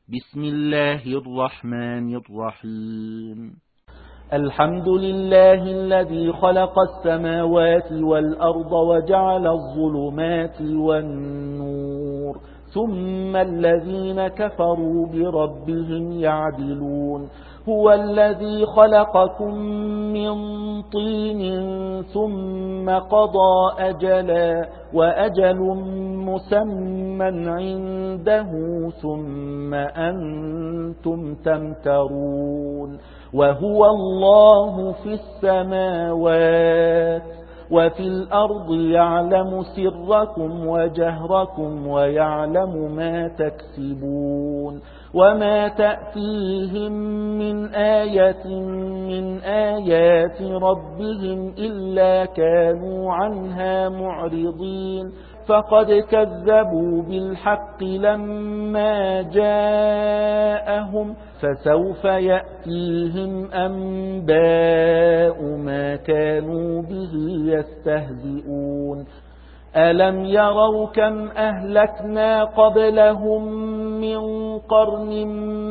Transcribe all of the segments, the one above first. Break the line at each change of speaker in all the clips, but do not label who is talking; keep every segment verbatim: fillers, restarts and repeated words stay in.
بسم الله الرحمن الرحيم.
الحمد لله الذي خلق السماوات والأرض وجعل الظلمات والنور ثم الذين كفروا بربهم يعدلون. هو الذي خلقكم من طين ثم قضى أجلا وأجل مسمى عنده ثم أنتم تمترون. وهو الله في السماوات وفي الأرض يعلم سركم وجهركم ويعلم ما تكسبون. وما تأتيهم من آية من آيات ربهم إلا كانوا عنها معرضين. فقد كذبوا بالحق لما جاءهم فسوف يأتيهم أنباء ما كانوا به يستهزئون. ألم يروا كم أهلكنا قبلهم من قرن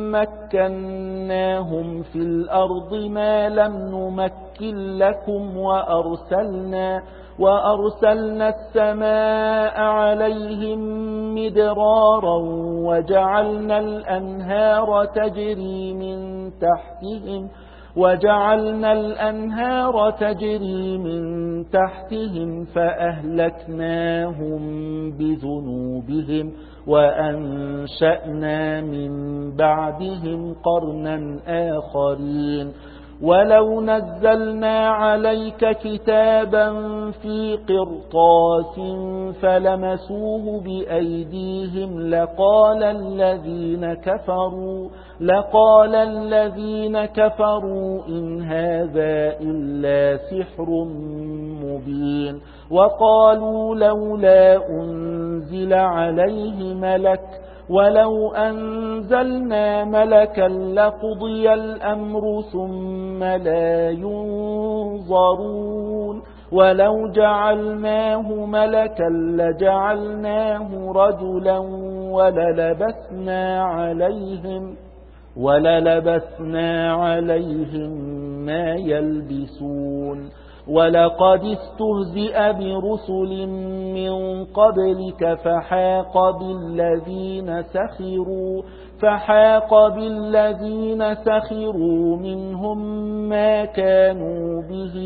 مكناهم في الأرض ما لم نمكن لكم وأرسلنا وأرسلنا السماء عليهم مدرارا وجعلنا الأنهار تجري من تحتهم وجعلنا الأنهار تجري من تحتهم فأهلكناهم بذنوبهم وأنشأنا من بعدهم قرنا آخرين. ولو نزلنا عليك كتابا في قرطاس فلمسوه بأيديهم لقال الذين كفروا لقال الذين كفروا إن هذا إلا سحر مبين. وقالوا لولا أنزل عليه ملك ولو أنزلنا ملكا لقضي الأمر ثم لا ينظرون. ولو جعلناه ملكا لجعلناه رجلا وللبسنا عليهم وللبسنا عليهم ما يلبسون. ولقد استهزئ برسل من قبلك فحاق بالذين سخروا فحاق بالذين سخروا منهم ما كانوا به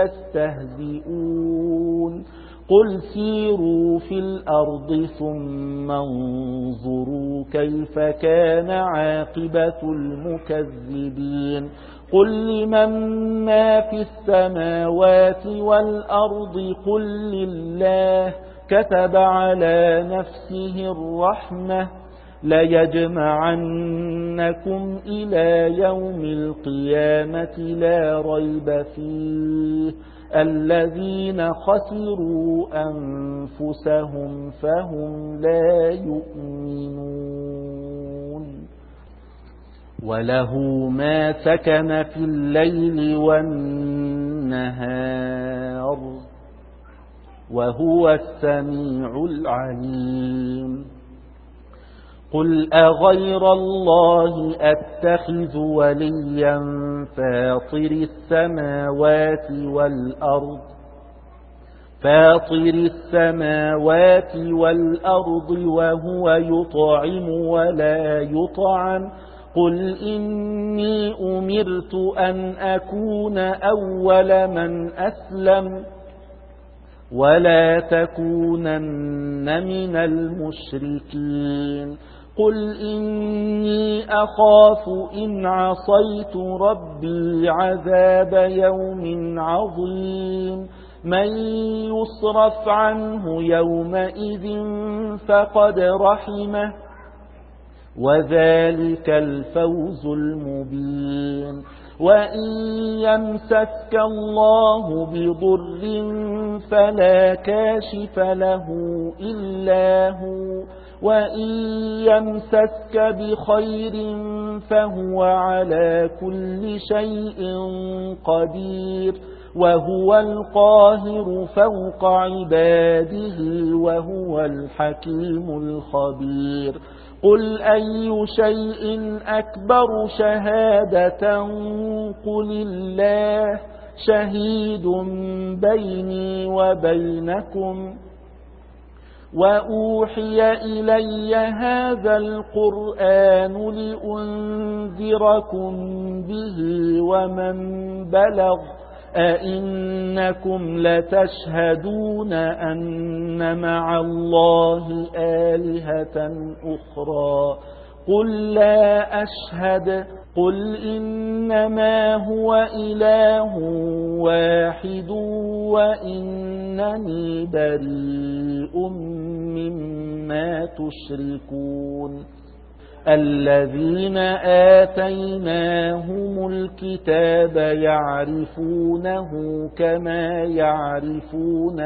يستهزئون. قل سيروا في الأرض ثم انظروا كيف كان عاقبة المكذبين. قل لمن ما في السماوات والأرض قل لله كتب على نفسه الرحمة ليجمعنكم إلى يوم القيامة لا ريب فيه الذين خسروا أنفسهم فهم لا يؤمنون. وله ما سكن في الليل والنهار وهو السميع العليم. قل أغير الله أتخذ وليا فاطر السماوات والأرض فاطر السماوات والأرض وهو يطعم ولا يطعم. قل إني أمرت أن أكون أول من أسلم ولا تكونن من المشركين. قل إني أخاف إن عصيت ربي عذاب يوم عظيم. من يصرف عنه يومئذ فقد رحمه وذلك الفوز المبين. وإن يمسسك الله بضر فلا كاشف له إلا هو وإن يمسسك بخير فهو على كل شيء قدير. وهو القاهر فوق عباده وهو الحكيم الخبير. قل أي شيء أكبر شهادة قل الله شهيد بيني وبينكم وأوحي إلي هذا القرآن لأنذركم به ومن بلغ أئنكم لتشهدون أن مع الله آلهة أخرى قل لا أشهد قل إنما هو إله واحد وإنني بريء مما تشركون الذين آتيناهم الكتاب يعرفونه كما يعرفون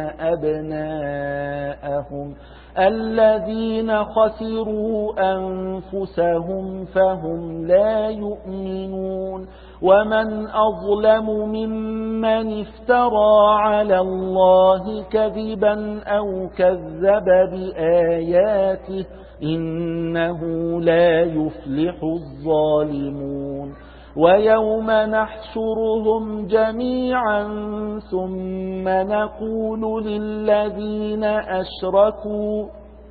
أبناءهم الذين خسروا أنفسهم فهم لا يؤمنون ومن أظلم ممن افترى على الله كذبا أو كذب بآياته إنه لا يفلح الظالمون ويوم نحشرهم جميعا ثم نقول للذين أشركوا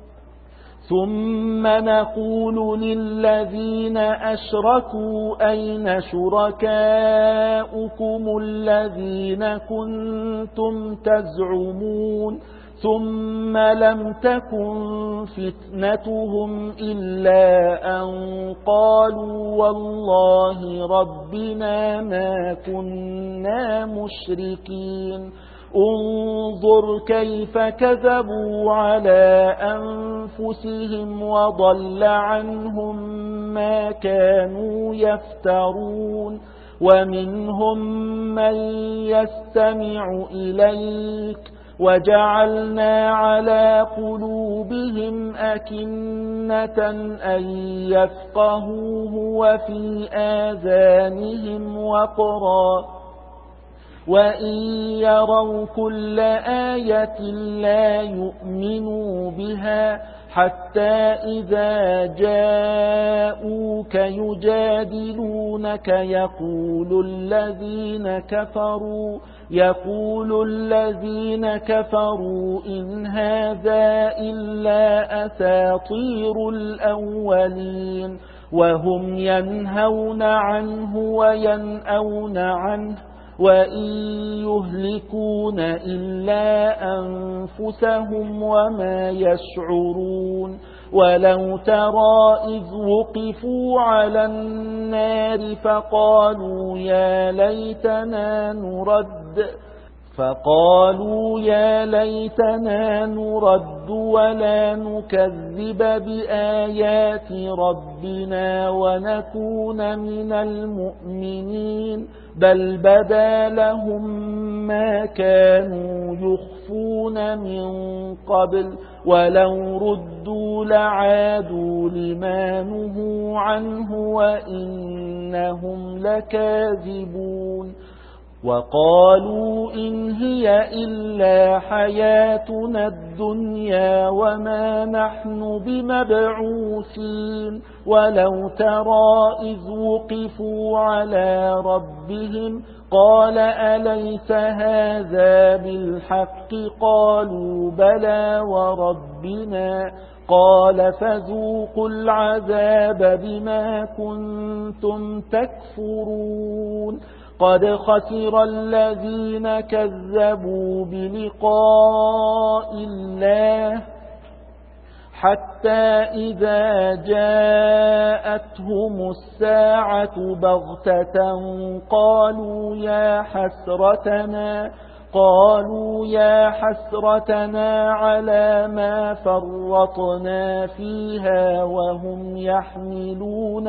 ثم نقول للذين أشركوا أين شركاؤكم الذين كنتم تزعمون ثم لم تكن فتنتهم إلا أن قالوا والله ربنا ما كنا مشركين انظر كيف كذبوا على أنفسهم وضل عنهم ما كانوا يفترون ومنهم من يستمع إليك وجعلنا على قلوبهم أكنة أن يفقهوه وفي آذانهم وقرا وإن يروا كل آية لا يؤمنوا بها حتى إذا جاءوك يجادلونك يقول الذين كفروا يقول الذين كفروا إن هذا إلا أساطير الأولين وهم ينهون عنه وينأون عنه وإن يهلكون إلا أنفسهم وما يشعرون ولو ترى إذ وقفوا على النار فقالوا يا ليتنا نرد فقالوا يا ليتنا نرد ولا نكذب بآيات ربنا ونكون من المؤمنين بل بدا لهم ما كانوا يخفون من قبل ولو ردوا لعادوا لما نهوا عنه وإنهم لكاذبون وقالوا إن هي إلا حياتنا الدنيا وما نحن بمبعوثين ولو ترى إذ وقفوا على ربهم قال أليس هذا بالحق قالوا بلى وربنا قال فذوقوا العذاب بما كنتم تكفرون قد خسر الذين كذبوا بلقاء الله حتى إذا جاءتهم الساعة بغتة قالوا يا حسرتنا قالوا يا حسرتنا على ما فرطنا فيها وهم يحملون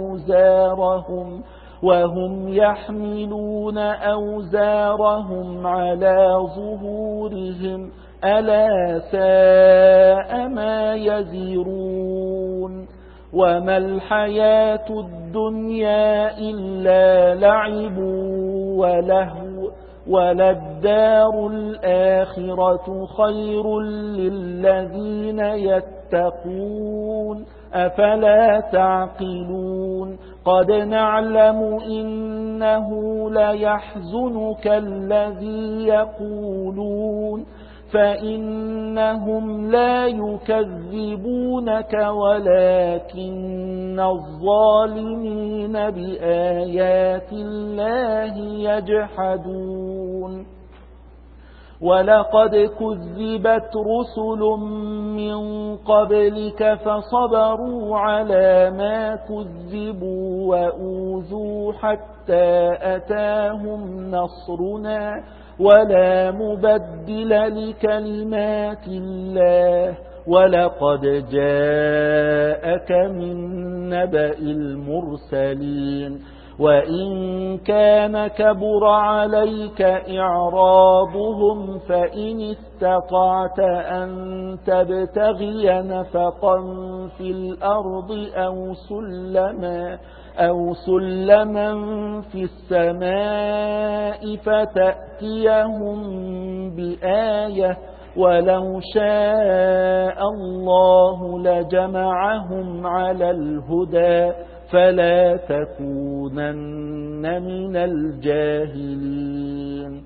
أوزارهم وهم يحملون أوزارهم على ظهورهم ألا ساء ما يزرون وما الحياة الدنيا إلا لعب ولهو وللدار الآخرة خير للذين يتقون أفلا تعقلون قد نعلم إنه ليحزنك الذي يقولون فإنهم لا يكذبونك ولكن الظالمين بآيات الله يجحدون ولقد كذبت رسل من قبلك فصبروا على ما كذبوا وأوذوا حتى أتاهم نصرنا ولا مبدل لكلمات الله ولقد جاءك من نبأ المرسلين وإن كان كبر عليك إعراضهم فإن استطعت أن تبتغي نفقا في الأرض أو سلما أو سلما في السماء فتأتيهم بآية ولو شاء الله لجمعهم على الهدى فلا تكونن من الجاهلين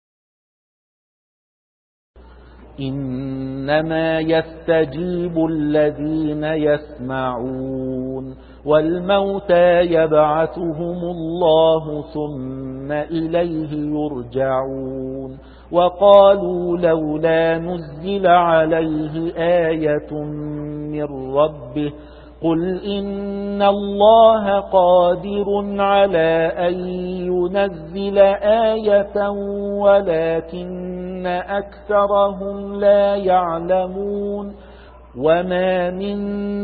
إنما يستجيب الذين يسمعون والموتى يبعثهم الله ثم إليه يرجعون وقالوا لولا نزل عليه آية من ربه قل إن الله قادر على أن ينزل آية ولكن أكثرهم لا يعلمون وما من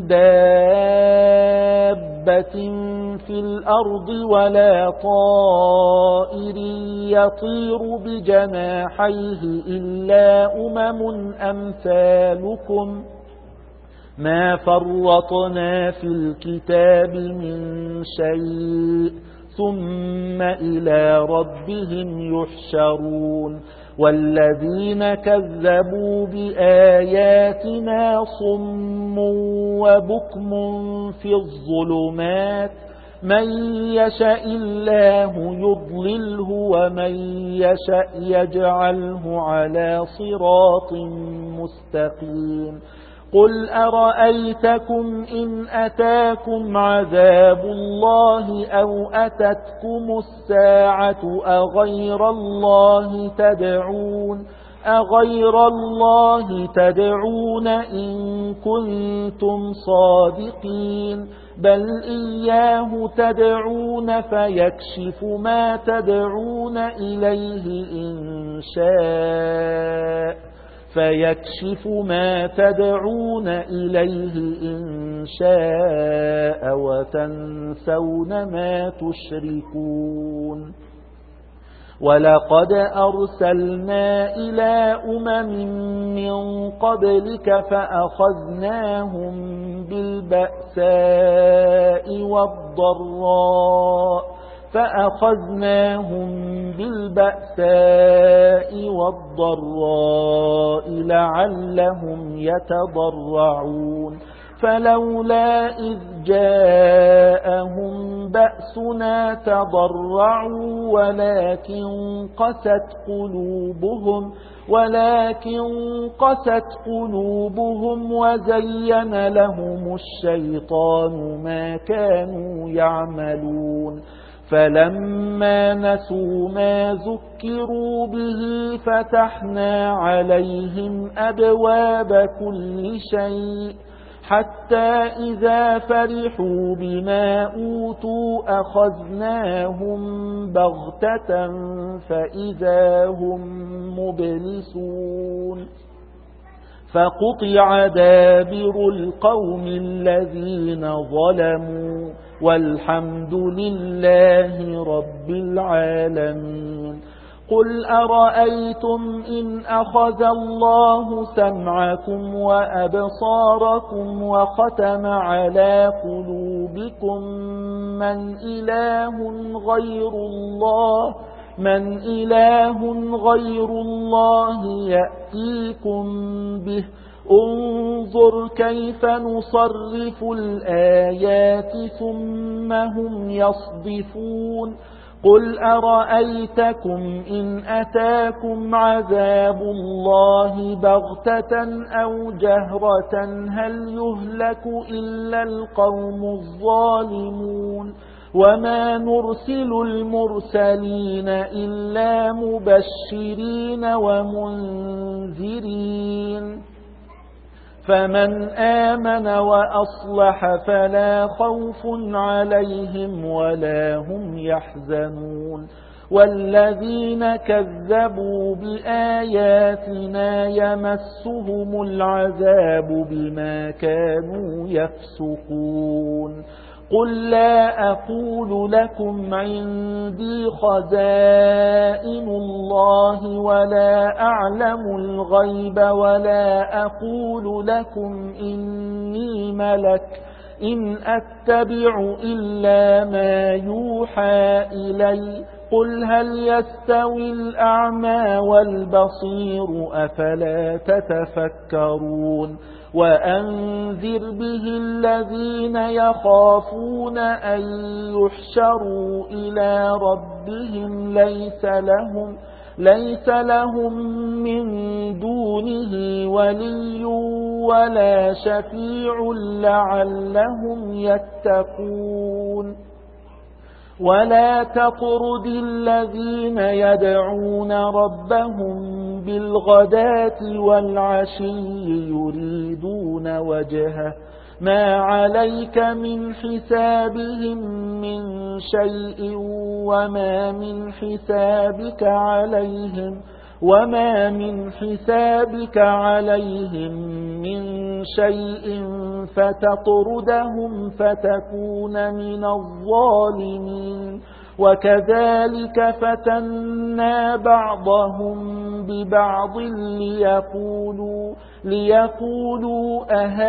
دابة في الأرض ولا طائر يطير بجناحيه إلا أمم أمثالكم ما فرطنا في الكتاب من شيء ثم إلى ربهم يحشرون والذين كذبوا بآياتنا صم وبكم في الظلمات من يشاء الله يضلله ومن يشاء يجعله على صراط مستقيم قل أرأيتكم إن أتاكم عذاب الله أو أتتكم الساعة أغير الله تدعون أغير الله تدعون إن كنتم صادقين بل إياه تدعون فيكشف ما تدعون إليه إن شاء فيكشف ما تدعون إليه إن شاء وتنسون ما تشركون ولقد أرسلنا إلى أمم من قبلك فأخذناهم بالبأساء والضراء فأخذناهم بالبأساء والضراء لعلهم يتضرعون فلولا إذ جاءهم بأسنا تضرعوا ولكن قست قلوبهم ولكن قست قلوبهم وزين لهم الشيطان ما كانوا يعملون فلما نسوا ما ذكروا به فتحنا عليهم أبواب كل شيء حتى إذا فرحوا بما أوتوا أخذناهم بغتة فإذا هم مبلسون فقطع دابر القوم الذين ظلموا والحمد لله رب العالمين قل أرأيتم إن أخذ الله سمعكم وأبصاركم وختم على قلوبكم من إله غير الله من إله غير الله يأتيكم به انظر كيف نصرف الآيات ثم هم يصدفون قل أرأيتكم إن أتاكم عذاب الله بغتة أو جهرة هل يهلك إلا القوم الظالمون وما نرسل المرسلين إلا مبشرين ومنذرين فمن آمن وأصلح فلا خوف عليهم ولا هم يحزنون والذين كذبوا بآياتنا يمسهم العذاب بما كانوا يفسقون قل لا أقول لكم عندي خزائن الله ولا أعلم الغيب ولا أقول لكم إني ملك إن أتبع إلا ما يوحى إلي قل هل يستوي الأعمى والبصير أفلا تتفكرون وأنذر به الذين يخافون أن يحشروا إلى ربهم ليس لهم ليس لهم من دونه ولي ولا شفيع لعلهم يتقون ولا تطرد الذين يدعون ربهم بالغداة والعشي يريدون وجهه ما عليك من حسابهم من شيء وما من حسابك عليهم وما من حسابك عليهم من شيء فتطردهم فتكون من الظالمين وكذلك فتنا بعضهم ببعض ليقولوا ليقولوا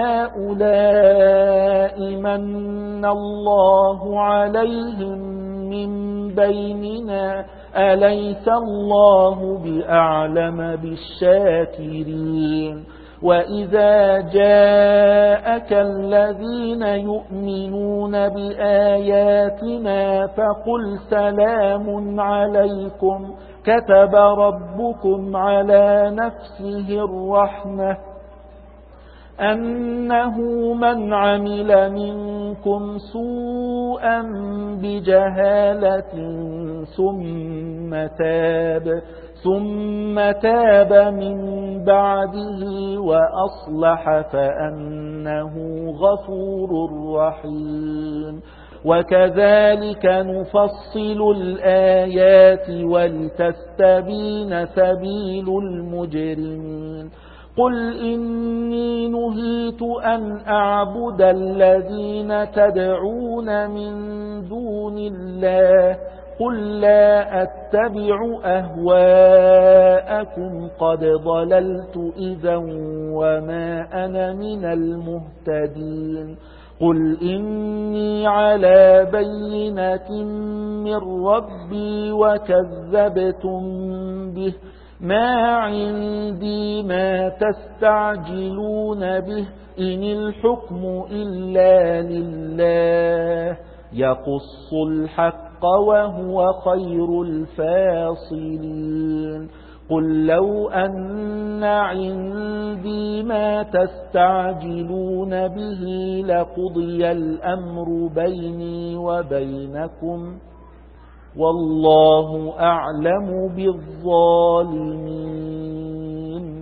أهؤلاء من الله عليهم من بيننا أليس الله بأعلم بالشاكرين وإذا جاءك الذين يؤمنون بآياتنا فقل سلام عليكم كتب ربكم على نفسه الرحمة أنه من عمل منكم سوءا بجهالة ثم تاب ثم تاب من بعده وأصلح فأنه غفور رحيم وكذلك نفصل الآيات ولتستبين سبيل المجرمين قل إني نهيت أن أعبد الذين تدعون من دون الله قل لا أتبع أهواءكم قد ضللت إذا وما أنا من المهتدين قل إني على بينة من ربي وكذبتم به ما عندي ما تستعجلون به إن الحكم إلا لله يقص الحق وهو خير الفاصلين قل لو أن عندي ما تستعجلون به لقضي الأمر بيني وبينكم والله أعلم بالظالمين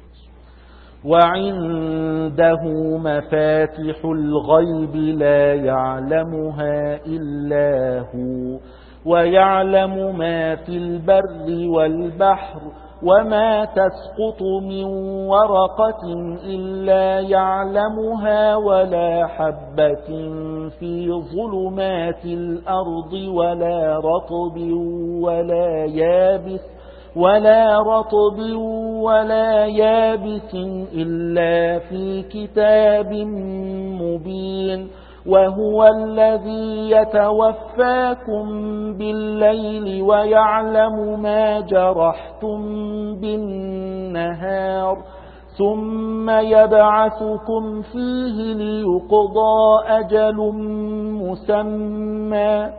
وعنده مفاتح الغيب لا يعلمها إلا هو ويعلم ما في البر والبحر وما تسقط من ورقة إلا يعلمها ولا حبة في ظلمات الأرض ولا رطب ولا يابس ولا رطب ولا يابس إلا في كتاب مبين وهو الذي يتوفاكم بالليل ويعلم ما جرحتم بالنهار ثم يبعثكم فيه ليقضى أجل مسمى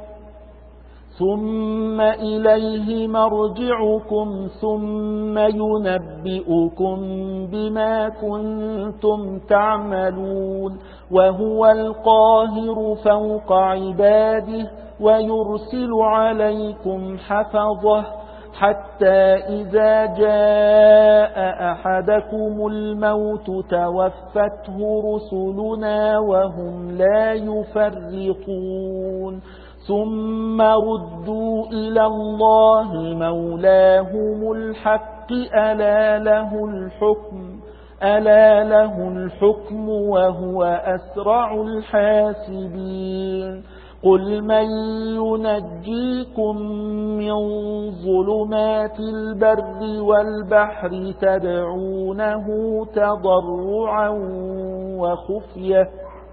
ثم إليه مرجعكم ثم ينبئكم بما كنتم تعملون وهو القاهر فوق عباده ويرسل عليكم حفظه حتى إذا جاء أحدكم الموت توفته رسلنا وهم لا يفرطون ثم ردوا إلى الله مولاهم الحق ألا له الحكم ألا له الحكم وهو أسرع الحاسبين قل من ينجيكم من ظلمات البر والبحر تدعونه تضرعا وخفية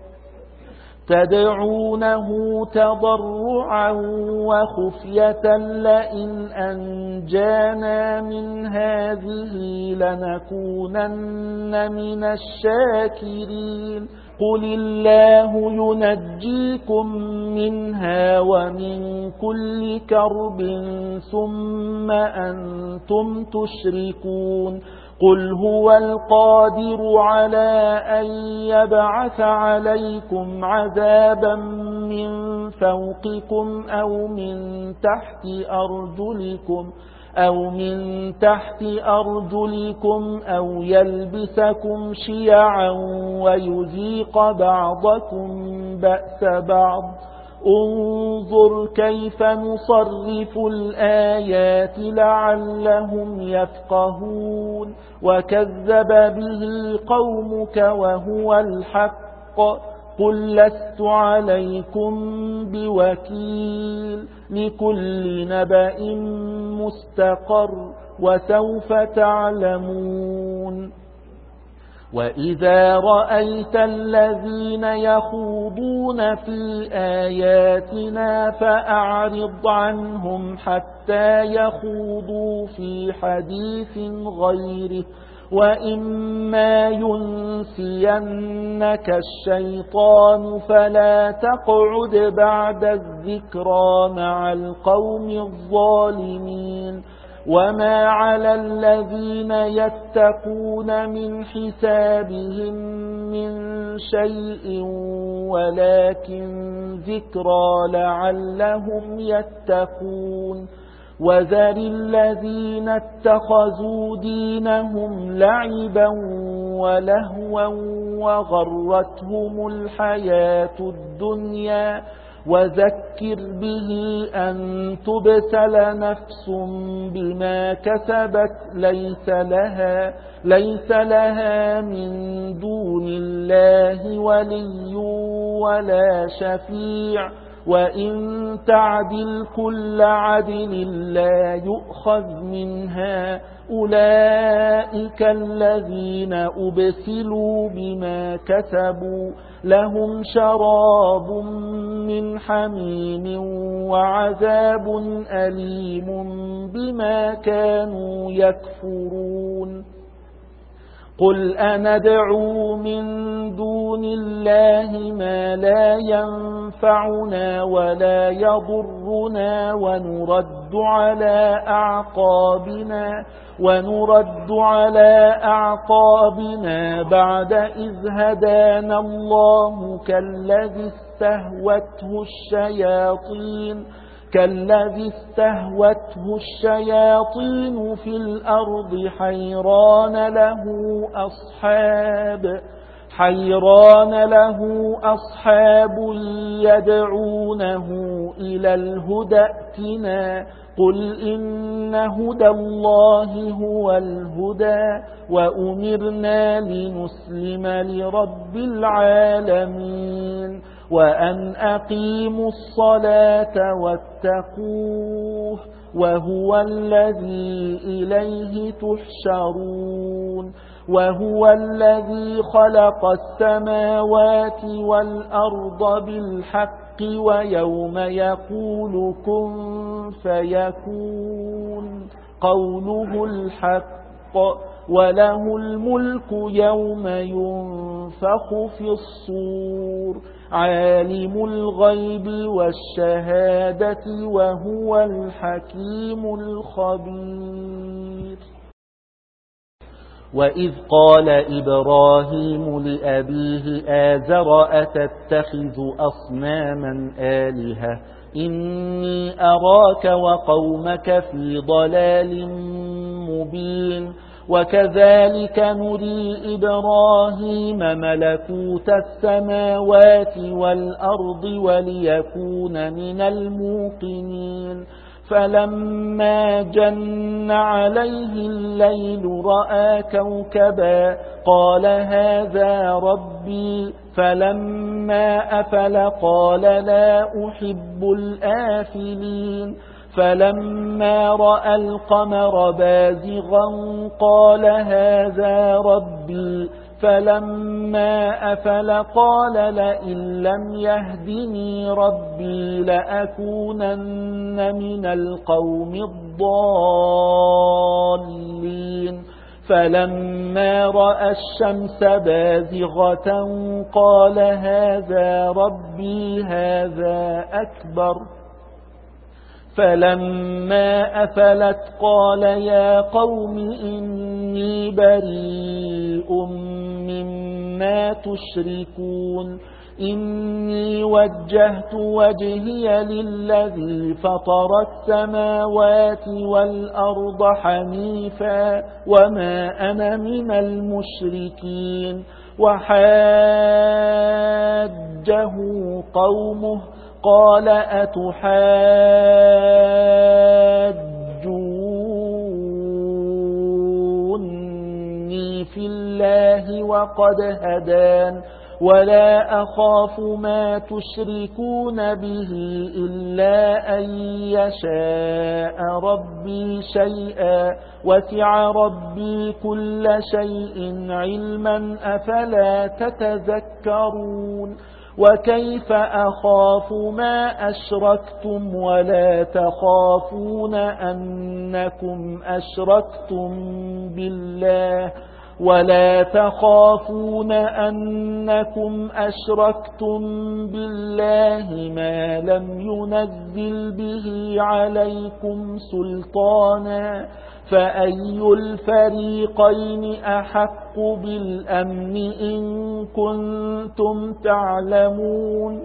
تدعونه تضرعا وخفية لئن أنجانا من هذه لنكونن من الشاكرين قل الله ينجيكم منها ومن كل كرب ثم أنتم تشركون قل هو القادر على أن يبعث عليكم عذابا من فوقكم أو من تحت أرجلكم أو من تحت أرجلكم أو يلبسكم شيعا ويذيق بعضكم بأس بعض انظر كيف نصرف الآيات لعلهم يفقهون وكذب به قومك وهو الحق قل لست عليكم بوكيل لكل نبأ مستقر وسوف تعلمون وإذا رأيت الذين يخوضون في آياتنا فأعرض عنهم حتى يخوضوا في حديث غيره وإما ينسينك الشيطان فلا تقعد بعد الذكرى مع القوم الظالمين وما على الذين يتقون من حسابهم من شيء ولكن ذكرى لعلهم يتقون وذر الذين اتخذوا دينهم لعبا ولهوا وغرتهم الحياة الدنيا وذكر به أن تبسل نفس بما كسبت ليس لها, ليس لها من دون الله ولي ولا شفيع وإن تعدل كل عدل لا يؤخذ منها أولئك الذين أبسلوا بما كسبوا لهم شراب من حميم وعذاب أليم بما كانوا يكفرون قل أندعو من دون الله ما لا ينفعنا ولا يضرنا ونرد على أعقابنا ونرد على أعقابنا بعد إذ هدانا الله كالذي استهوته الشياطين كالذي استهوته الشياطين في الأرض حيران له أصحاب حيران له أصحاب يدعونه إلى الهدى ائتنا قل إن هدى الله هو الهدى وأمرنا لنسلم لرب العالمين وأن أقيموا الصلاة واتقوه وهو الذي إليه تحشرون وهو الذي خلق السماوات والأرض بالحق ويوم يقول كن فيكون قوله الحق وله الملك يوم ينفخ في الصور عالم الغيب والشهادة وهو الحكيم الخبير. وإذ قال إبراهيم لأبيه آزر أتتخذ أصناما آلهة إني أراك وقومك في ضلال مبين وكذلك نري إبراهيم ملكوت السماوات والأرض وليكون من الموقنين فلما جن عليه الليل رأى كوكبا قال هذا ربي فلما أفل قال لا أحب الآفلين فلما رأى القمر بازغا قال هذا ربي فلما أفل قال لئن لم يهدني ربي لأكونن من القوم الضالين فلما رأى الشمس بازغة قال هذا ربي هذا أكبر فلما أفلت قال يا قوم إني بريء مما تشركون إني وجهت وجهي للذي فطر السماوات والأرض حنيفا وما أنا من المشركين وحاجه قومه قال أتحاجوني في الله وقد هدان ولا أخاف ما تشركون به إلا أن يشاء ربي شيئا وسع ربي كل شيء علما أفلا تتذكرون وكيف أخاف ما أشركتم ولا تخافون أنكم أشركتم بالله ولا تخافون أنكم أشركتم بالله ما لم ينزل به عليكم سلطانا فأي الفريقين أحق بالأمن إن كنتم تعلمون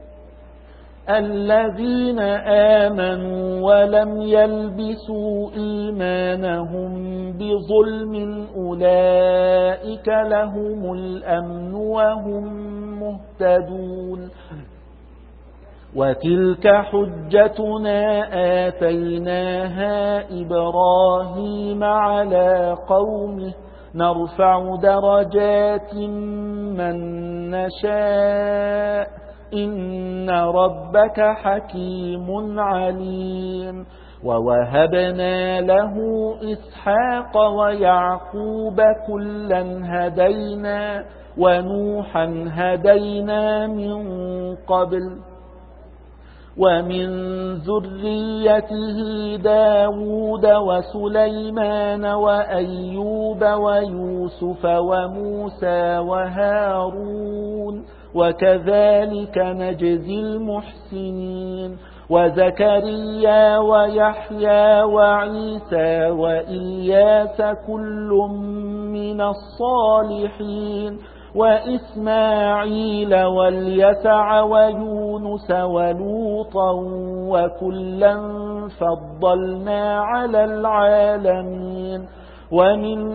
الذين آمنوا ولم يلبسوا إيمانهم بظلم أولئك لهم الأمن وهم مهتدون وتلك حجتنا آتيناها إبراهيم على قومه نرفع درجات من نشاء إن ربك حكيم عليم ووهبنا له إسحاق ويعقوب كلا هدينا ونوحا هدينا من قبل ومن ذريته داود وسليمان وأيوب ويوسف وموسى وهارون وكذلك نجزي المحسنين وزكريا ويحيى وعيسى وإلياس كل من الصالحين وإسماعيل واليسع ويونس ولوطا وكلا فضلنا على العالمين ومن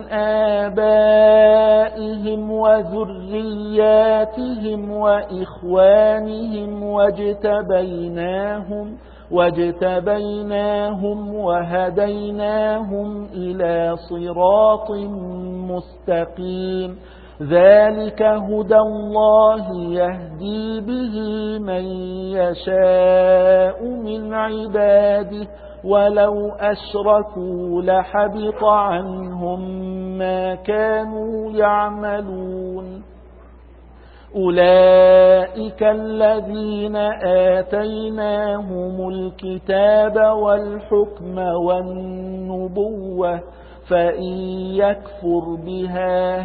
آبائهم وذرياتهم وإخوانهم واجتبيناهم واجتبيناهم وهديناهم إلى صراط مستقيم ذلك هدى الله يهدي به من يشاء من عباده ولو أشركوا لحبط عنهم ما كانوا يعملون أولئك الذين آتيناهم الكتاب والحكم والنبوة فإن يكفر بها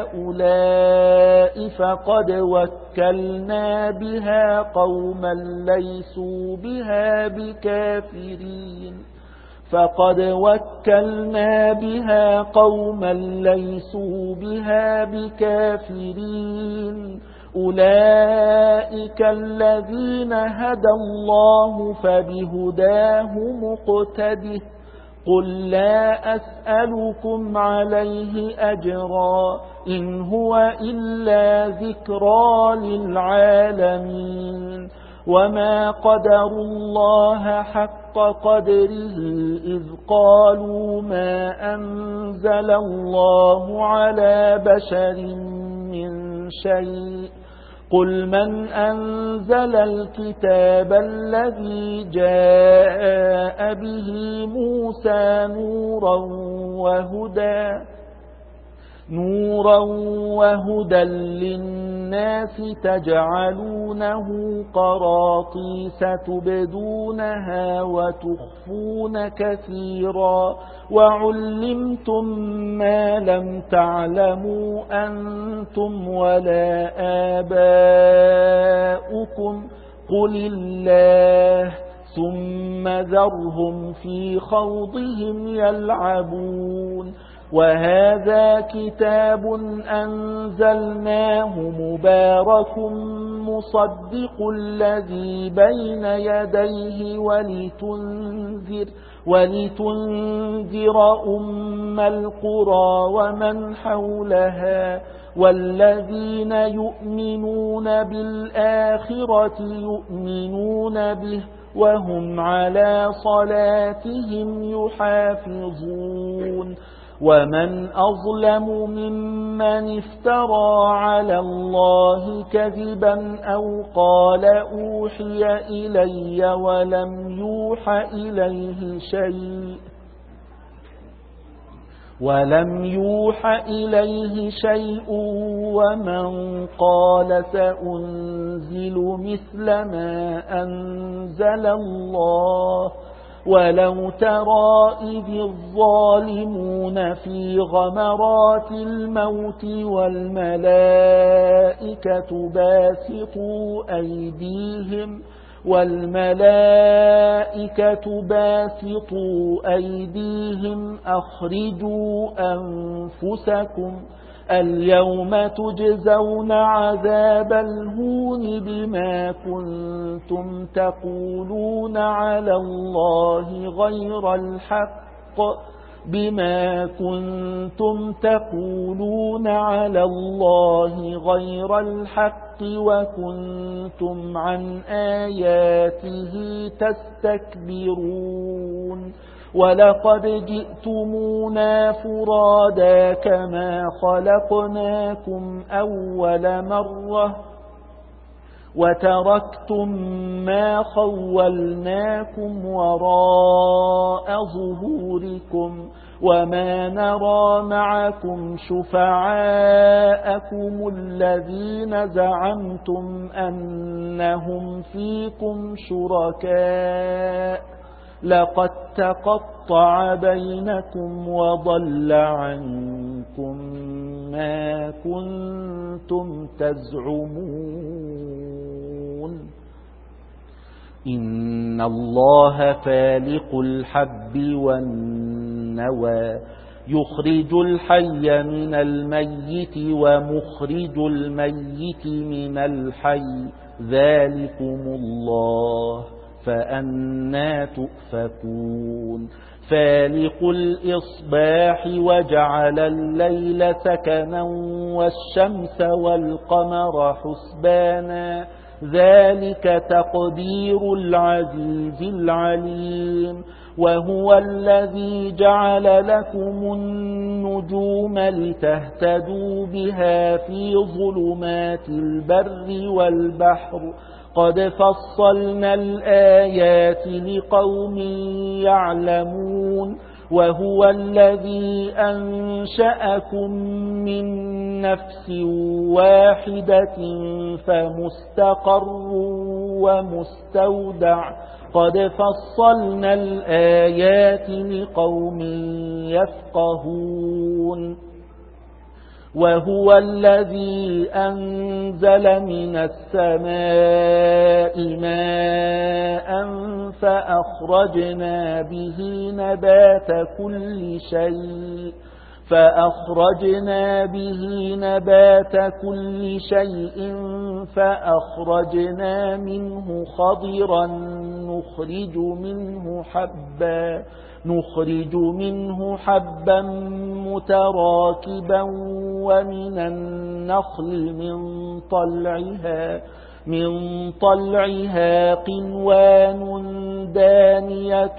هؤلاء فقد وكلنا بها قوما ليسوا بها بكافرين فقد وكلنا بها قوما ليسوا بها بكافرين أولئك الذين هدى الله فبهداه مقتده قل لا أسألكم عليه أجرا إن هو إلا ذكرى للعالمين وما قدروا الله حق قدره إذ قالوا ما أنزل الله على بشر من شيء قل من أنزل الكتاب الذي جاء به موسى نورا وهدى نورا وهدى للناس تجعلونه قراطيس تبدونها وتخفون كثيرا وعلمتم ما لم تعلموا أنتم ولا آباؤكم قل الله ثم ذرهم في خوضهم يلعبون وهذا كتاب أنزلناه مبارك مصدق الذي بين يديه ولتنذر ولتنذر أم القرى ومن حولها والذين يؤمنون بالآخرة يؤمنون به وهم على صلاتهم يحافظون ومن أظلم ممن افترى على الله كذبا أو قال أوحي إلي ولم يوح إليه شيء ولم يوح إليه شيء ومن قال سأنزل مثل ما أنزل الله ولو ترى إذ الظالمون في غمرات الموت والملائكة باسطوا أيديهم والملائكة باسطوا أيديهم أخرجوا أنفسكم اليوم تجزون عذاب الهون بما كنتم تقولون على الله غير الحق بما كنتم تقولون على الله غير الحق وكنتم عن آياته تستكبرون ولقد جئتمونا فرادا كما خلقناكم أول مرة وتركتم ما خولناكم وراء ظهوركم وما نرى معكم شفعاءكم الذين زعمتم أنهم فيكم شركاء لقد تقطع بينكم وضل عنكم ما كنتم تزعمون إن الله فالق الحب والنوى يخرج الحي من الميت ومخرج الميت من الحي ذلكم الله فأنى تؤفكون فالق الإصباح وجعل الليل سكنا والشمس والقمر حسبانا ذلك تقدير العزيز العليم وهو الذي جعل لكم النجوم لتهتدوا بها في ظلمات البر والبحر قد فصلنا الآيات لقوم يعلمون وهو الذي أنشأكم من نفس واحدة فمستقر ومستودع قد فصلنا الآيات لقوم يفقهون وهو الذي أنزل من السماء ماء فأخرجنا به نبات كل شيء فأخرجنا به نبات كل شيء فأخرجنا منه خضرا نخرج منه حبا نخرج منه حبا متراكبا ومن النخل من طلعها من طلعها قنوان دانية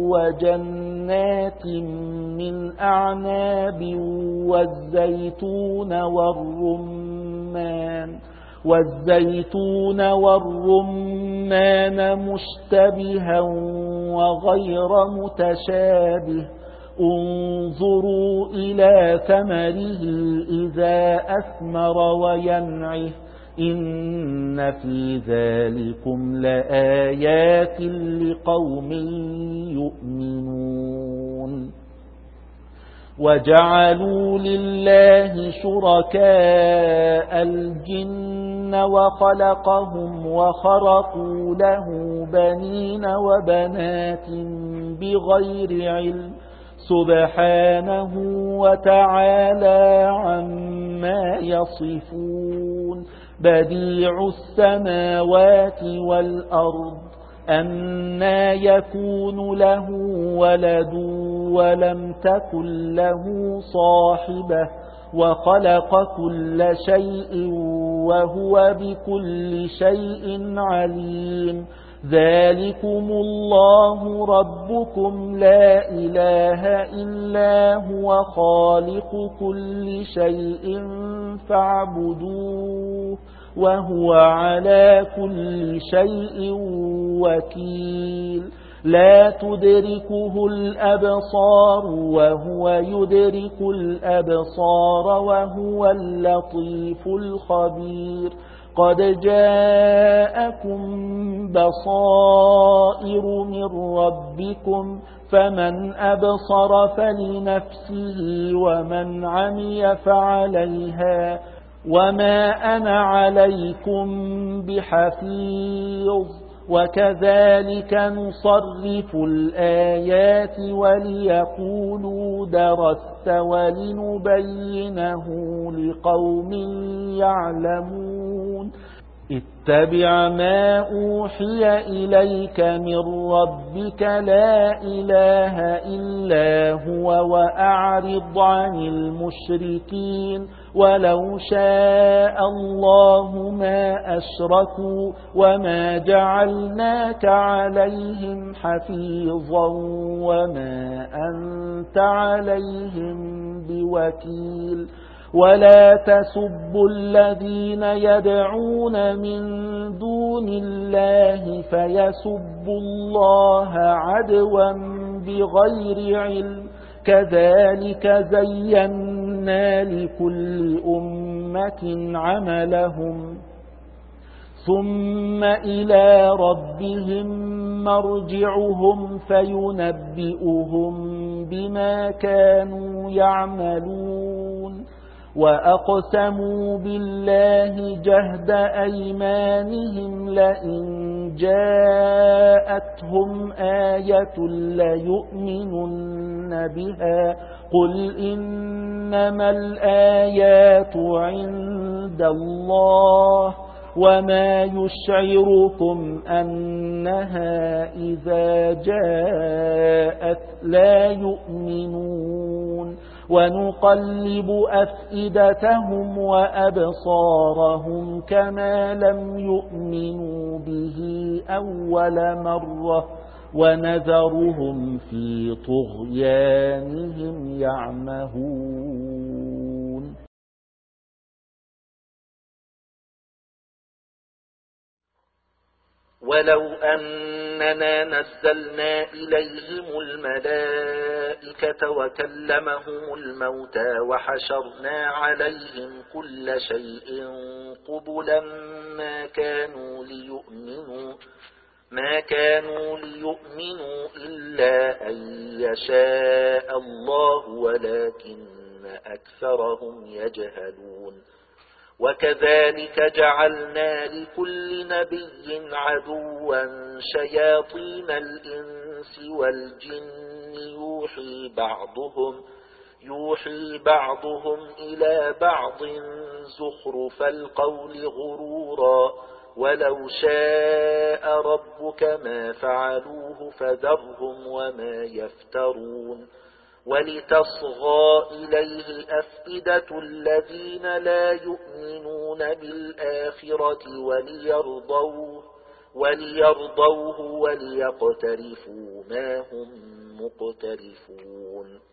وجنات من أعناب والزيتون والرمان والزيتون والرمان مشتبها وغير متشابه انظروا إلى ثمره إذا أثمر وينعه إن في ذلكم لآيات لقوم يؤمنون وجعلوا لله شركاء الجن وخلقهم وخرقوا له بنين وبنات بغير علم سبحانه وتعالى عما يصفون بديع السماوات والأرض أنى يكون له ولد ولم تكن له صاحبة وخلق كل شيء وهو بكل شيء عليم ذلكم الله ربكم لا إله إلا هو خالق كل شيء فاعبدوه وهو على كل شيء وكيل لا تدركه الأبصار وهو يدرك الأبصار وهو اللطيف الخبير قد جاءكم بصائر من ربكم فمن أبصر فلنفسه ومن عمي فعليها وما أنا عليكم بحفيظ وكذلك نصرف الآيات وليقولوا درست ولنبينه لقوم يعلمون اتبع ما أوحي إليك من ربك لا إله إلا هو وأعرض عن المشركين ولو شاء الله ما أشركوا وما جعلناك عليهم حفيظا وما أنت عليهم بوكيل ولا تسبوا الذين يدعون من دون الله فيسبوا الله عدوا بغير علم كذلك زينا لكل أمة عملهم ثم إلى ربهم مرجعهم فينبئهم بما كانوا يعملون وأقسموا بالله جهد أيمانهم لئن جاءتهم آية ليؤمنن بها قل إنما الآيات عند الله وما يشعركم أنها إذا جاءت لا يؤمنون ونقلب أفئدتهم وأبصارهم كما لم يؤمنوا به أول مرة ونذرهم في طغيانهم يعمهون
ولو أننا نزلنا إليهم الملائكة وكلمهم الموتى وحشرنا عليهم كل شيء قبلا ما كانوا ليؤمنوا ما كانوا ليؤمنوا إلا أن يشاء الله ولكن أكثرهم يجهلون وكذلك جعلنا لكل نبي عدوا شياطين الإنس والجن يوحي بعضهم يوحي بعضهم إلى بعض زخرف القول غرورا ولو شاء ربك ما فعلوه فذرهم وما يفترون ولتصغى إليه أفئدة الذين لا يؤمنون بالآخرة وليرضوه, وليرضوه وليقترفوا ما هم مقترفون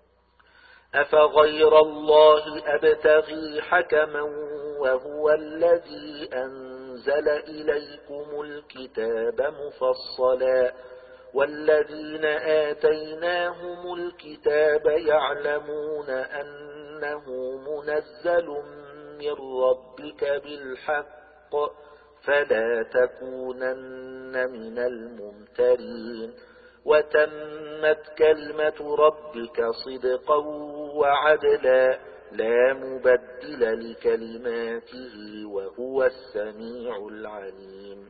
أفغير الله أبتغي حكما وهو الذي أنزل إليكم الكتاب مفصلا والذين آتيناهم الكتاب يعلمون أنه منزل من ربك بالحق فلا تكونن من الممترين وتمت كلمة ربك صدقا وعدلا لا مبدل لكلماته وهو السميع العليم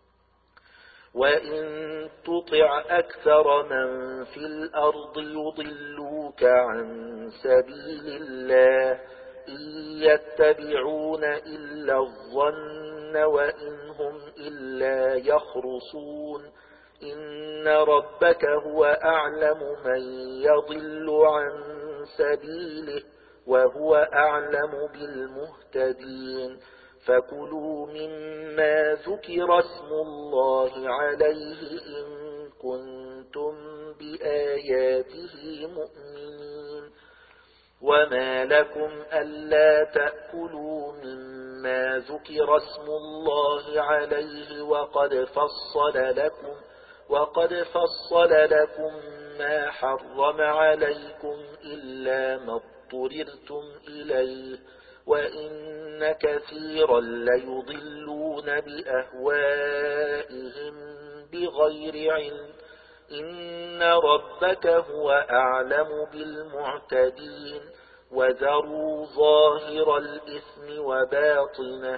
وإن تطع أكثر من في الأرض يضلوك عن سبيل الله إن يتبعون إلا الظن وإن هم إلا يخرصون إن ربك هو أعلم من يضل عن سبيله وهو أعلم بالمهتدين فكلوا مما ذكر اسم الله عليه إن كنتم بآياته مؤمنين وما لكم ألا تأكلوا مما ذكر اسم الله عليه وقد فصل لكم وقد فصل لكم ما حرم عليكم إلا ما اضطررتم إليه وإن كثيرا ليضلون بأهوائهم بغير علم إن ربك هو أعلم بالمعتدين وذروا ظاهر الإثم وباطنه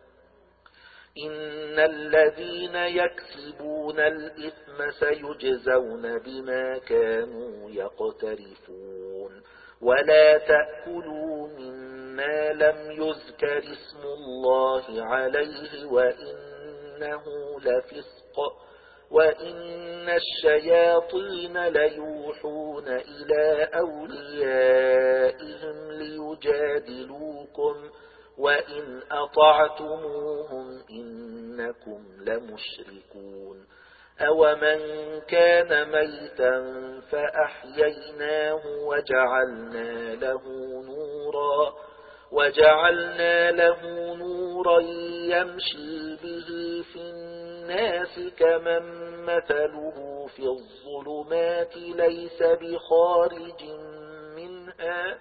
إن الذين يكسبون الإثم سيجزون بما كانوا يقترفون ولا تأكلوا مما لم يذكر اسم الله عليه وإنه لفسق وإن الشياطين ليوحون إلى أوليائهم ليجادلوكم وإن أطعتموهم إنكم لمشركون أومن كان ميتا فأحييناه وجعلنا له نورا وجعلنا له نورا يمشي به في الناس كمن مثله في الظلمات ليس بخارج منها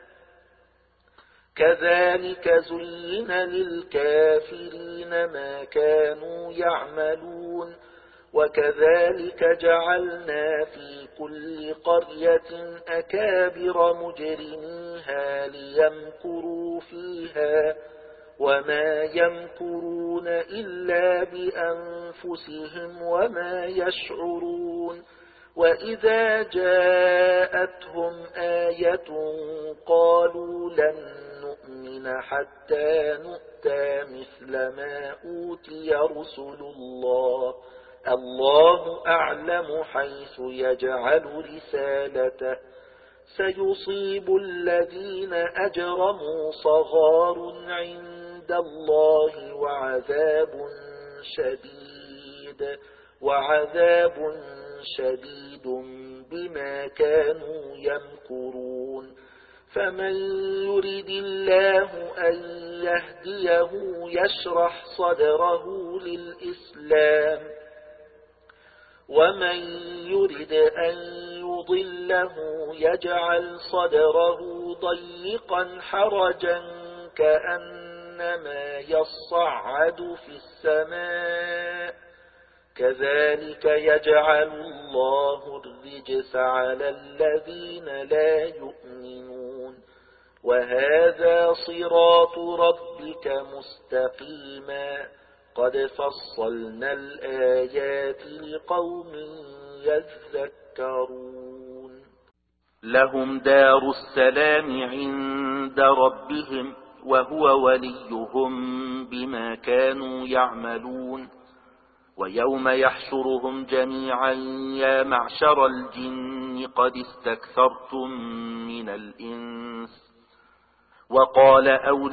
كذلك زين للكافرين ما كانوا يعملون وكذلك جعلنا في كل قرية أكابر مجرميها ليمكروا فيها وما يمكرون إلا بأنفسهم وما يشعرون وإذا جاءتهم آية قالوا لن نؤمن حتى نؤتى مثل ما أوتي رسل الله الله أعلم حيث يجعل رسالته سيصيب الذين أجرموا صغار عند الله وعذاب شديد وعذاب شديد بما كانوا يمكرون فمن يرد الله أن يهديه يشرح صدره للإسلام ومن يرد أن يضله يجعل صدره ضيقا حرجا كأنما يصعد في السماء كذلك يجعل الله الرجس على الذين لا يؤمنون وهذا صراط ربك مستقيما قد فصلنا الآيات لقوم يذكرون
لهم دار السلام عند ربهم وهو وليهم بما كانوا يعملون ويوم يحشرهم جميعا يا معشر الجن قد استكثرتم من الإنس وقال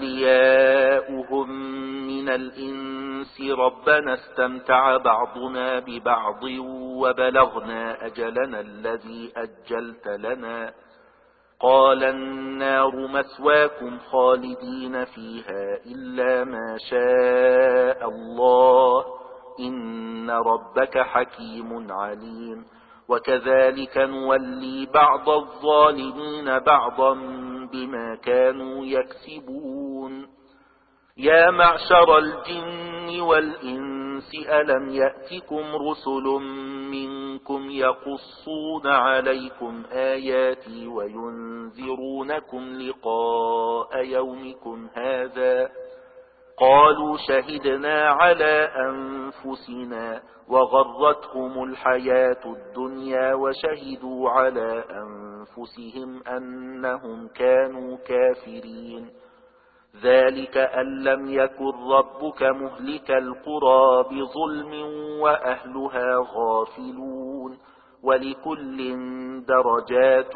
أولياؤهم من الإنس ربنا استمتع بعضنا ببعض وبلغنا أجلنا الذي أجلت لنا قال النار مثواكم خالدين فيها إلا ما شاء الله إن ربك حكيم عليم وكذلك نولي بعض الظالمين بعضا بما كانوا يكسبون يا معشر الجن والإنس ألم يأتكم رسل منكم يقصون عليكم آياتي وينذرونكم لقاء يومكم هذا قالوا شهدنا على أنفسنا وغرتهم الحياة الدنيا وشهدوا على أنفسهم أنهم كانوا كافرين ذلك أن لم يكن ربك مهلك القرى بظلم وأهلها غافلون ولكل درجات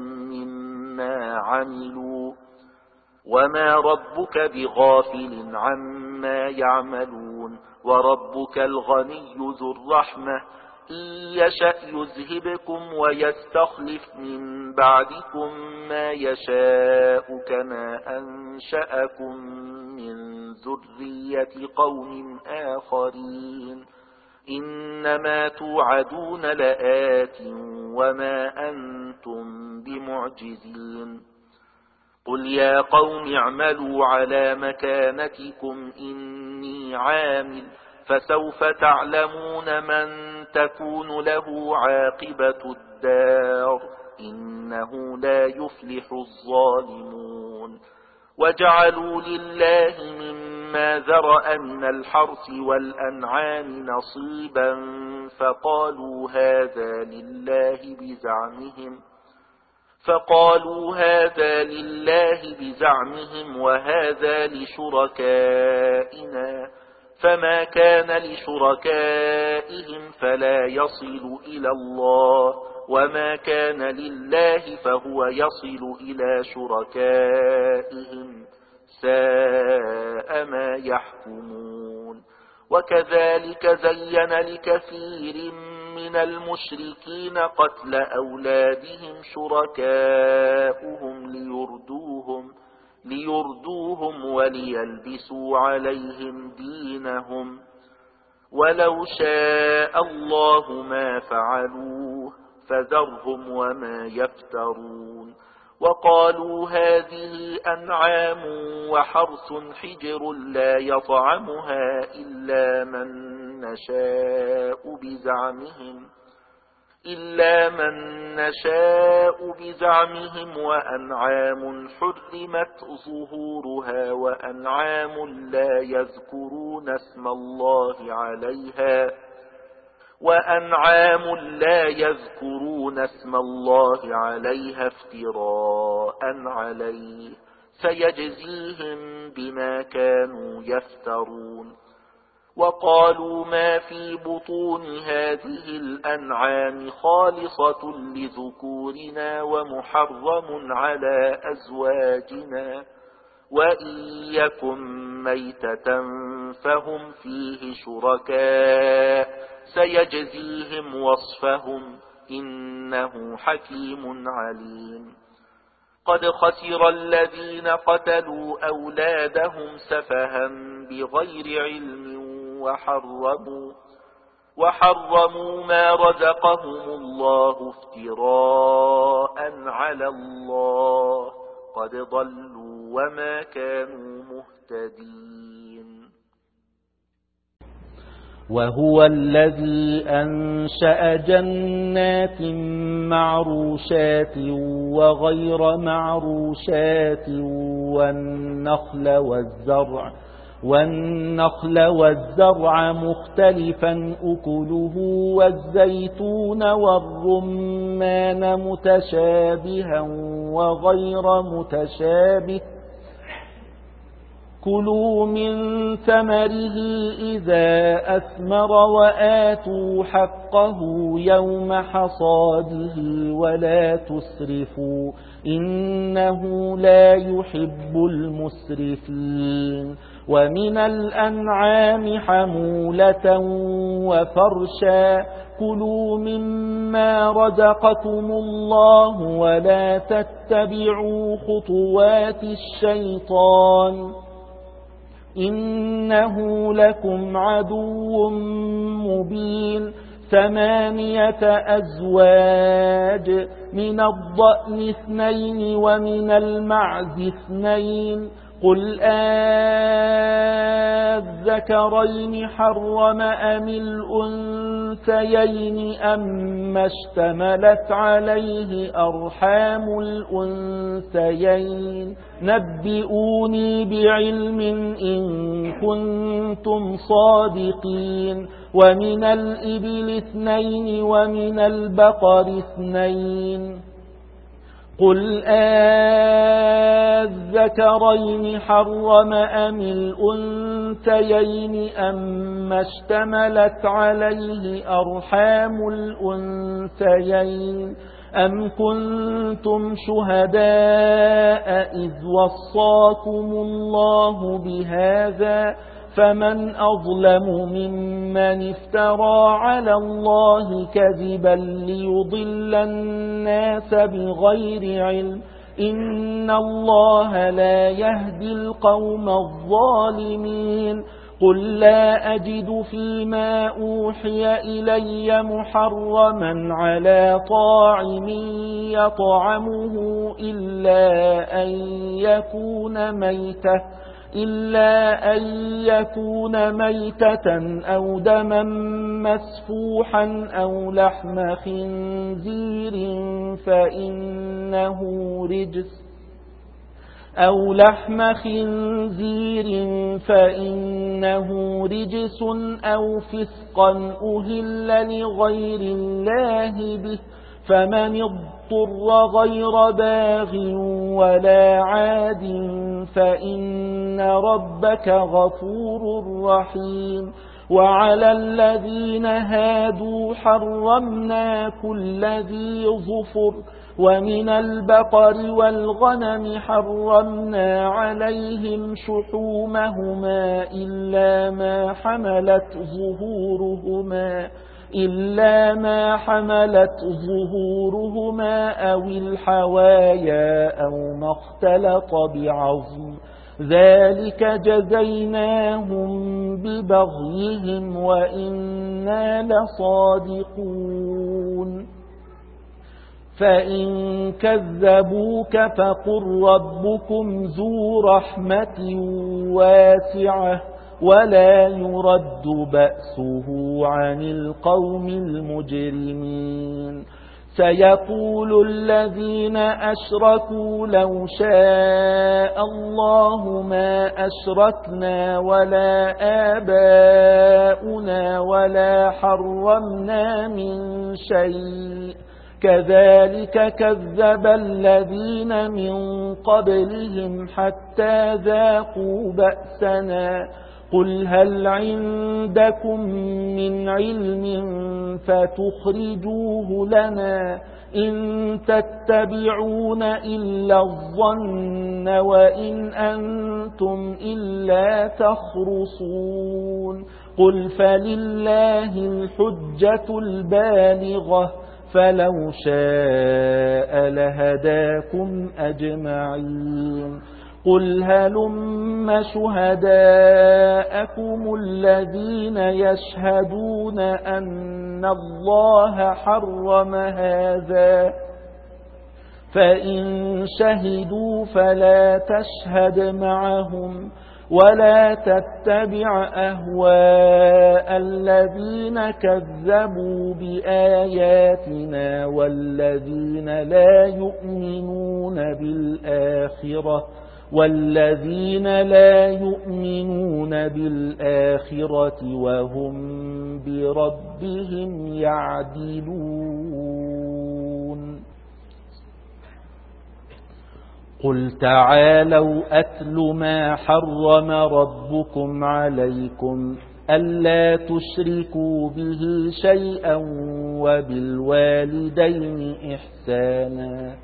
مما عملوا وما ربك بغافل عما يعملون وربك الغني ذو الرحمة إن يشأ يذهبكم ويستخلف من بعدكم ما يشاء كما أنشأكم من ذرية قوم آخرين إنما توعدون لآت وما أنتم بمعجزين قل يا قوم اعملوا على مكانتكم إني عامل فسوف تعلمون من تكون له عاقبة الدار إنه لا يفلح الظالمون وجعلوا لله مما ذرأ من الحرث والأنعام نصيبا فقالوا هذا لله بزعمهم فقالوا هذا لله بزعمهم وهذا لشركائنا فما كان لشركائهم فلا يصل إلى الله وما كان لله فهو يصل إلى شركائهم ساء ما يحكمون وكذلك زين لكثير من المشركين قتل أولادهم شركاؤهم ليردوهم ليردوهم وليلبسوا عليهم دينهم ولو شاء الله ما فعلوه فذرهم وما يفترون وقالوا هذه أنعام وحرث حجر لا يطعمها إلا من نشاء بزعمهم إلا من نشاء بزعمهم وأنعام حرمت ظهورها وأنعام لا يذكرون اسم الله عليها وأنعام لا يذكرون اسم الله عليها افتراء عليه سيجزيهم بما كانوا يفترون وقالوا ما في بطون هذه الأنعام خالصة لذكورنا ومحرم على أزواجنا وإن يكن ميتة فهم فيه شركاء سيجزيهم وصفهم إنه حكيم عليم قد خسر الذين قتلوا أولادهم سفها بغير علم وحرموا وحرموا ما رزقهم الله افتراء على الله قد ضلوا وما كانوا مهتدين وهو الذي أنشأ جنات معروشات وغير معروشات والنخل والزرع والنخل والزرع مختلفا أكله والزيتون والرمان متشابها وغير متشابه كلوا من ثمره إذا أثمر وآتوا حقه يوم حصاده ولا تسرفوا إنه لا يحب المسرفين ومن الأنعام حمولة وفرشا كلوا مما رزقكم الله ولا تتبعوا خطوات الشيطان إنه لكم عدو مبين ثمانية أزواج من الضأن اثنين ومن المعز اثنين قل أذكرين حرم أم الأنثيين أما اشتملت عليه أرحام الأنثيين نبئوني بعلم إن كنتم صادقين ومن الإبل اثنين ومن البقر اثنين قل أذكرين حرم أم الأنثيين أما اشتملت عليه أرحام الأنثيين أم كنتم شهداء إذ وصاكم الله بهذا فمن أظلم ممن افترى على الله كذبا ليضل الناس بغير علم إن الله لا يهدي القوم الظالمين قل لا أجد فيما أوحي إلي محرما على طاعم يطعمه إلا أن يكون ميتة إلا أن يكون ميتة أو دما مسفوحا أو لحم خنزير فإنه رجس أو لحم خنزير فإنه رجس أو فسقا أهل لغير الله به فمن اضطر غير باغ ولا عاد فإن ربك غفور رحيم وعلى الذين هادوا حرمنا كل ذي ظفر ومن البقر والغنم حرمنا عليهم شحومهما إلا ما حملت ظهورهما إلا ما حملت ظهورهما أو الحوايا أو ما اختلط بعظم ذلك جزيناهم ببغيهم وإنا لصادقون فإن كذبوك فقل ربكم ذو رحمة واسعة ولا يرد بأسه عن القوم المجرمين سيقول الذين أشركوا لو شاء الله ما أشركنا ولا آباؤنا ولا حرمنا من شيء كذلك كذب الذين من قبلهم حتى ذاقوا بأسنا قل هل عندكم من علم فتخرجوه لنا إن تتبعون إلا الظن وإن أنتم إلا تخرصون قل فلله الحجة البالغة فلو شاء لهداكم أجمعين قل هلم شهداءكم الذين يشهدون أن الله حرم هذا فإن شهدوا فلا تشهد معهم ولا تتبع أهواء الذين كذبوا بآياتنا والذين لا يؤمنون بالآخرة والذين لا يؤمنون بالآخرة وهم بربهم يعدلون. قل تعالوا أتل ما حرم ربكم عليكم ألا تشركوا به شيئا وبالوالدين إحسانا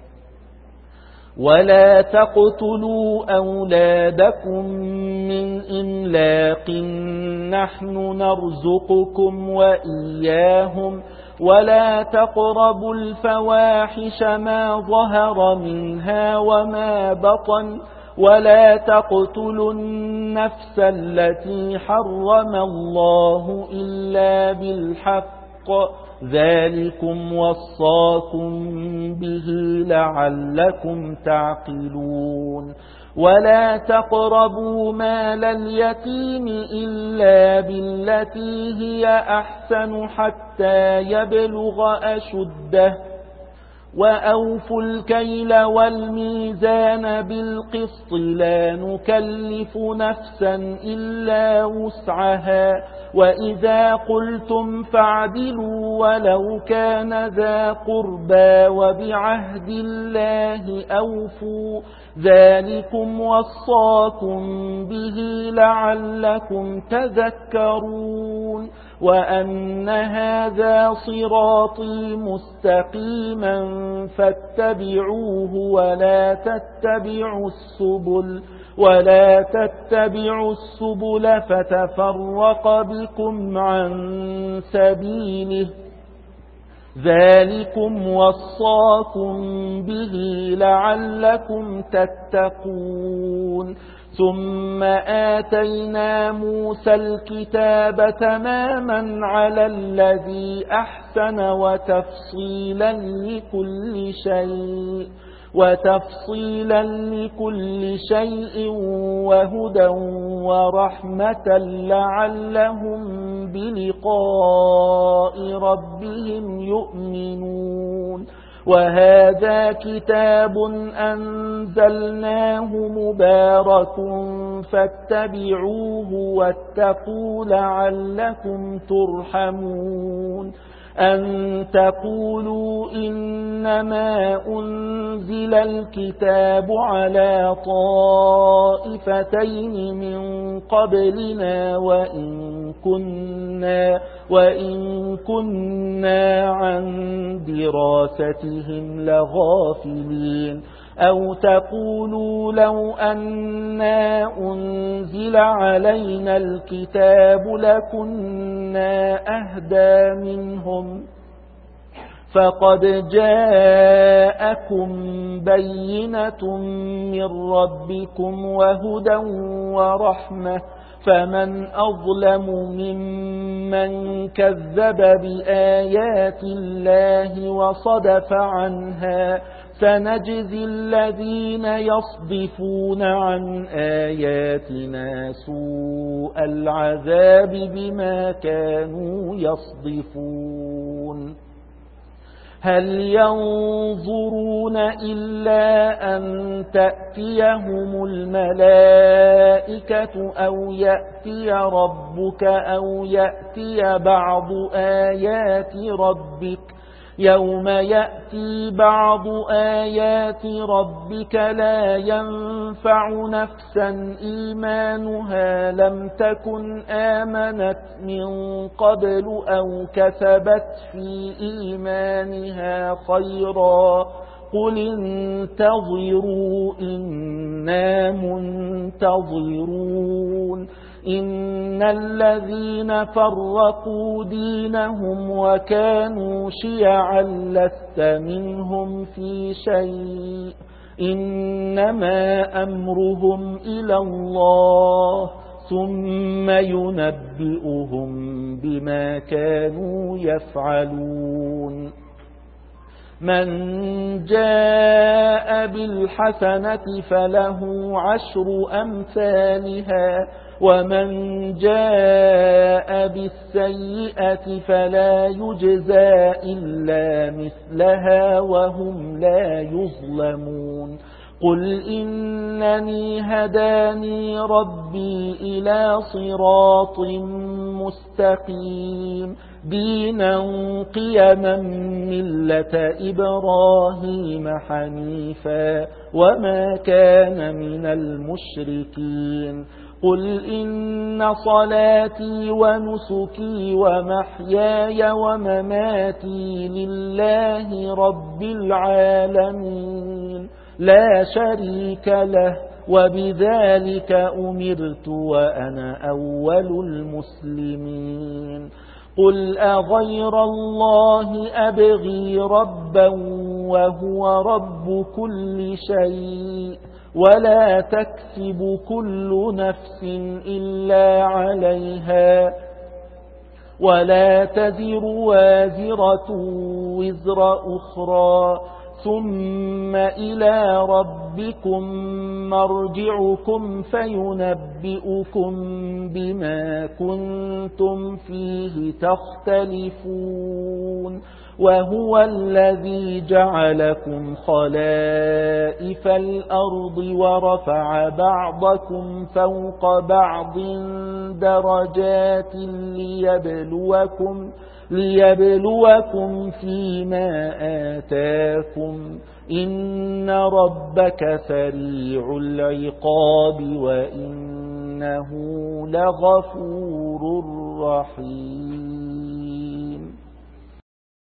ولا تقتلوا أولادكم من إملاق نحن نرزقكم وإياهم ولا تقربوا الفواحش ما ظهر منها وما بطن ولا تقتلوا النفس التي حرم الله إلا بالحق ذلكم وصاكم به لعلكم تعقلون. ولا تقربوا مال اليتيم إلا بالتي هي أحسن حتى يبلغ أشده وأوفوا الكيل والميزان بالقسط لا نكلف نفسا إلا وسعها وإذا قلتم فاعدلوا ولو كان ذا قربى وبعهد الله أوفوا ذلكم وصاكم به لعلكم تذكرون. وأن هذا صراطي مستقيما فاتبعوه ولا تتبعوا السبل ولا تتبعوا السبل فتفرق بكم عن سبيله ذلكم وصاكم به لعلكم تتقون. ثم آتينا موسى الكتاب تماما على الذي أحسن وتفصيلا لكل شيء وتفصيلا لكل شيء وهدى ورحمة لعلهم بلقاء ربهم يؤمنون. وهذا كتاب أنزلناه مبارك فاتبعوه واتقوا لعلكم ترحمون. أن تقولوا إنما أنزل الكتاب على طائفتين من قبلنا وإن كنا, وإن كنا عن دراستهم لغافلين. أو تقولوا لو أنا أنزل علينا الكتاب لكنا أهدى منهم فقد جاءكم بينة من ربكم وهدى ورحمة فمن أظلم ممن كذب بآيات الله وصدف عنها سنجزي الذين يصدفون عن آياتنا سوء العذاب بما كانوا يصدفون. هل ينظرون إلا أن تأتيهم الملائكة أو يأتي ربك أو يأتي بعض آيات ربك يوم يأتي بعض آيات ربك لا ينفع نفسا إيمانها لم تكن آمنت من قبل أو كسبت في إيمانها خيرا قل انتظروا إنا منتظرون. إن الذين فرقوا دينهم وكانوا شيعا لست منهم في شيء إنما أمرهم إلى الله ثم ينبئهم بما كانوا يفعلون. من جاء بالحسنة فله عشر أمثالها ومن جاء بالسيئة فلا يجزى إلا مثلها وهم لا يظلمون قل إنني هداني ربي إلى صراط مستقيم دينا قيما ملة إبراهيم حنيفا وما كان من المشركين قل إن صلاتي ونسكي ومحياي ومماتي لله رب العالمين لا شريك له وبذلك أمرت وأنا أول المسلمين قل أغير الله أبغي ربا وهو رب كل شيء ولا تكسب كل نفس إلا عليها ولا تزر وازرة وزر أخرى ثم إلى ربكم مرجعكم فينبئكم بما كنتم فيه تختلفون وهو الذي جعلكم خلائف الأرض ورفع بعضكم فوق بعض درجات ليبلوكم ليبلوكم فيما آتاكم إن ربك سريع العقاب وإنه لغفور رحيم